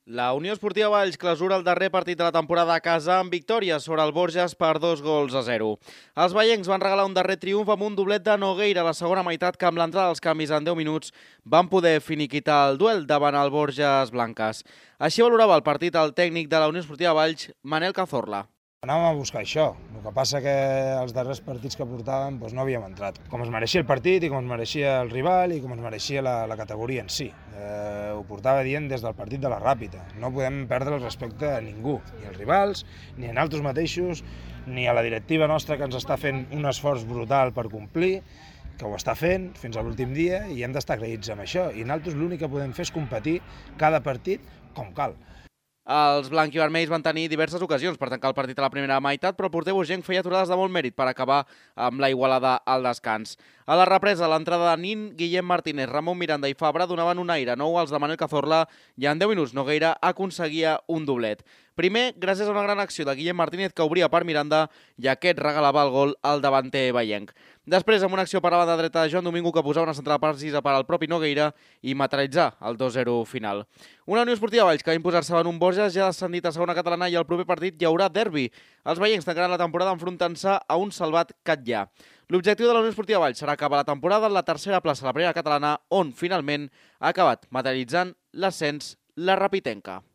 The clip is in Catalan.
La Unió Esportiva Valls clausura el darrer partit de la temporada a casa amb victòria sobre el Borges per 2-0. Els vallencs van regalar un darrer triomf amb un doblet de Nogueira a la segona meitat que amb l'entrada dels canvis en 10 minuts van poder finiquitar el duel davant el Borges Blanques. Així valorava el partit el tècnic de la Unió Esportiva Valls, Manel Cazorla. Anàvem a buscar això, el que passa que els darrers partits que portàvem no havíem entrat. Com es mereixia el partit i com es mereixia el rival i com es mereixia la categoria en si. Ho portava dient des del partit de la Ràpita. No podem perdre el respecte a ningú, ni als rivals, ni a nosaltres mateixos, ni a la directiva nostra que ens està fent un esforç brutal per complir, que ho està fent fins a l'últim dia i hem d'estar agraïts amb això. I nosaltres l'únic que podem fer és competir cada partit com cal. Els blanquivermells van tenir diverses ocasions per tancar el partit a la primera meitat, però el porter bogenc feia aturades de molt mèrit per acabar amb la igualada al descans. A la represa, l'entrada de Nin, Guillem Martínez, Ramon Miranda i Fabra donaven un aire nou als de Manel Cazorla i en 10 minuts Nogueira aconseguia un doblet. Primer, gràcies a una gran acció de Guillem Martínez que obria per Miranda i aquest regalava el gol al davanter vallenc. Després, amb una acció per la banda dreta de Joan Domingo que posava una centrada precisa per al propi Nogueira i materialitzar el 2-0 final. Una Unió Esportiva Valls que va imposar-se en un Borges ja descendit a segona catalana i al proper partit hi haurà derbi. Els vallencs tancaran la temporada enfrontant-se a un salvat Catllà. L'objectiu de la Unió Esportiva Valls serà acabar la temporada en la tercera plaça de la primera catalana on, finalment, ha acabat materialitzant l'ascens la Rapitenca.